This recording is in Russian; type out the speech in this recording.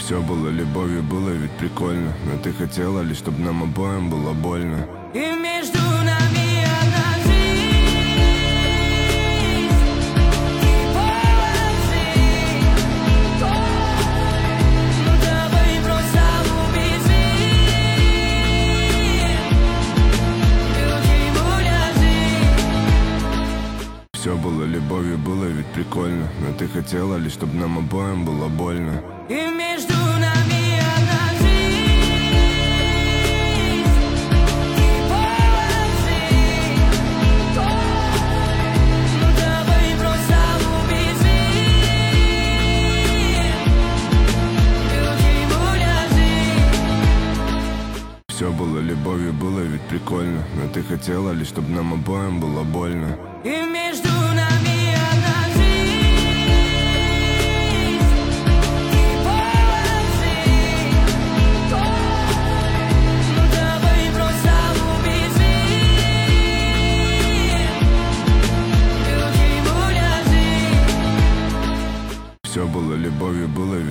Все было любовью, было ведь прикольно. Но ты хотела лишь, чтобы нам обоим было больно. И между нами одна жизнь. И положи, ну давай просто убежим. Любим уляжи. Все было любовью, было ведь прикольно. Но ты хотела лишь, чтобы нам обоим было больно. И между нами одна жизнь. И положи, ну давай просто убежим. Любим уляжи. Все было любовью, было ведь прикольно. Но ты хотела лишь, чтобы нам обоим было больно. И между нами одна жизнь. И положи, ну давай просто убежим. Любим уляжи. Все было любовью, было ведь